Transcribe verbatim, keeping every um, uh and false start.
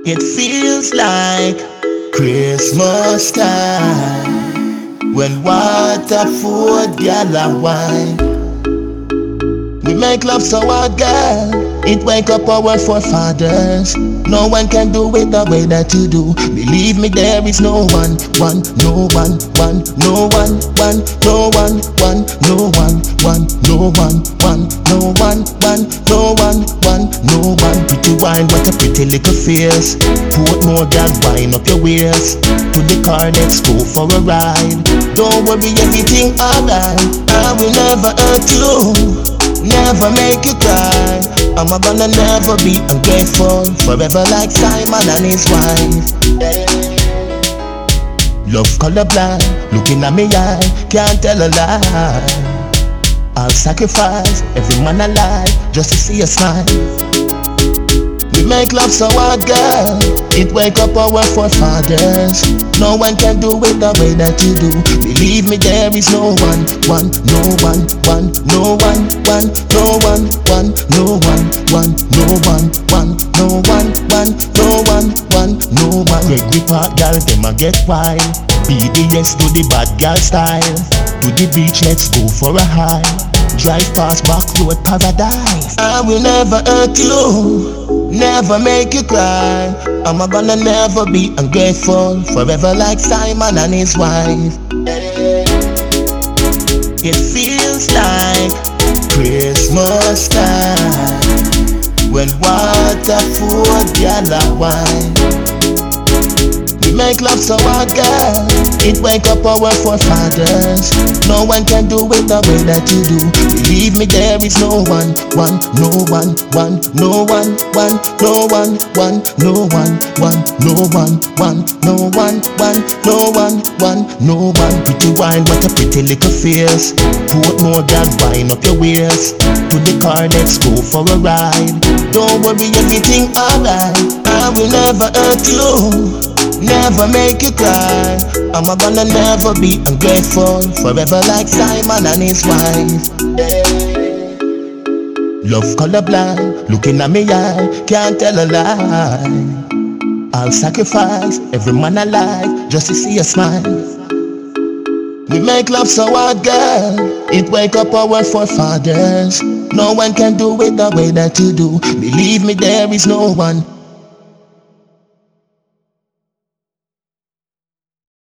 It feels like Christmas time when water, food, gal and wine. We make love so hard, girl. It wake up our forefathers. No one can do it the way that you do. Believe me, there is no one, one, no one, one, no one, one, no one, one, no one, one, no one, one, no one, one, no one, one, no one. Pretty wine, what a pretty little face. Put more gal, wind up your waist. To the car, let's go for a ride. Don't worry, everything alright. I will never hurt you, never make you cry. I'm gonna never be ungrateful, forever like Simon and his wife. Love colorblind, looking at me eye, can't tell a lie. I'll sacrifice every man alive just to see a smile. We make love so hard, girl. It wake up our forefathers. No one can do it the way that you do. Believe me, there is no one, one, no one, one, no one, one, no one, one, no one, one, no one, one, no one, one, no one, one, no one. Gregory Park, girl, them a get wild. B D S to the bad girl style. To the beach, let's go for a high. Drive past back road paradise. I will never hurt you, never make you cry. I'm gonna never be ungrateful, forever like Simon and his wife. It feels like Christmas time when water, food, gal and wine. We make love so hard, girl. It wake up our forefathers. No one can do it the way that you do. Believe me, there is no one, one, no one, one, no one, one, no one, one, no one, one, no one, one, no one, one, no one, one, no one. Pretty wine, what a pretty little face. Put more than wine up your waist. To the car, let's go for a ride. Don't worry, everything alright. I will never hurt you, never make you cry. I'm gonna never be ungrateful, forever like Simon and his wife. Love colorblind, looking at me eye, can't tell a lie. I'll sacrifice every man alive just to see a smile. We make love so hard, girl. It wake up our forefathers. No one can do it the way that you do. Believe me, there is no one,